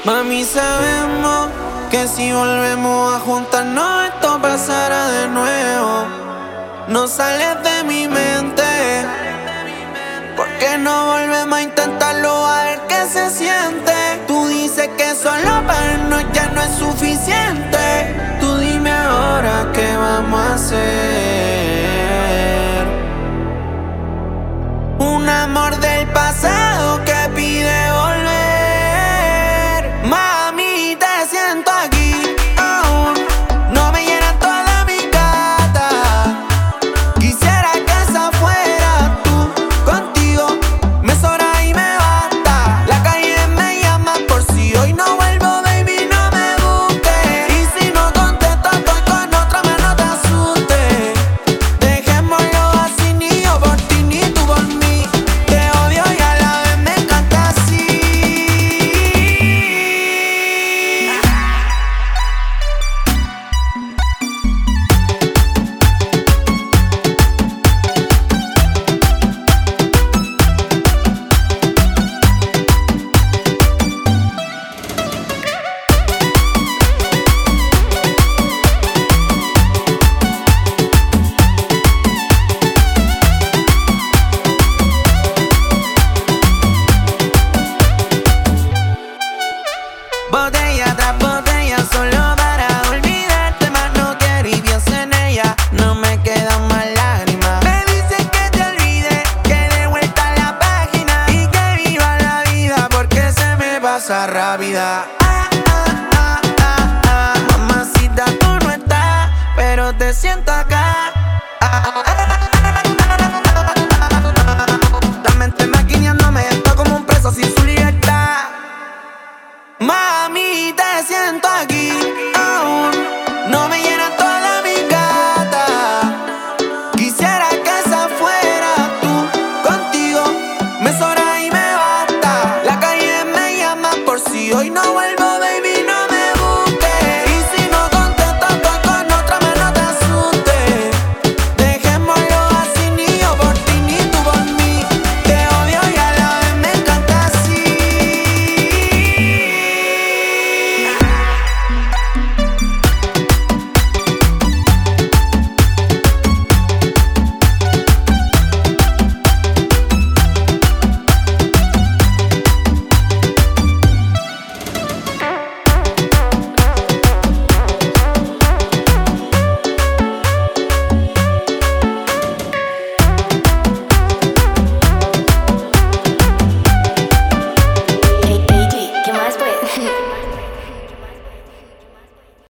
Mami, sabemos que si volvemos a juntarnos esto pasará de nuevo. No sales de mi mente, ¿por qué no volvemos a intentarlo a ver qué se siente? Tú dices que solo vernos ya no es suficiente. Tú dime ahora qué vamos a hacer. Un amor del pasado que pide volver. Mami, te siento aquí aún. No me llena toda mi gata. Quisiera que esa fuera tú. Contigo me sobra y me basta. La calle me llama por si hoy no vuelvo, baby, no me busques. Y si no contesto, estoy con otra, más no te asustes. Dejémoslo así, ni yo por ti, ni tú por mí. Te odio y a la vez me encanta así. Botella tras botella solo para olvidarte, más no quiero y pienso en ella, no me quedan más lágrimas. Me dicen que te olvide, que de vuelta a la página y que viva la vida porque se me pasa rápida. Mamacita, tú no estás, pero te siento acá.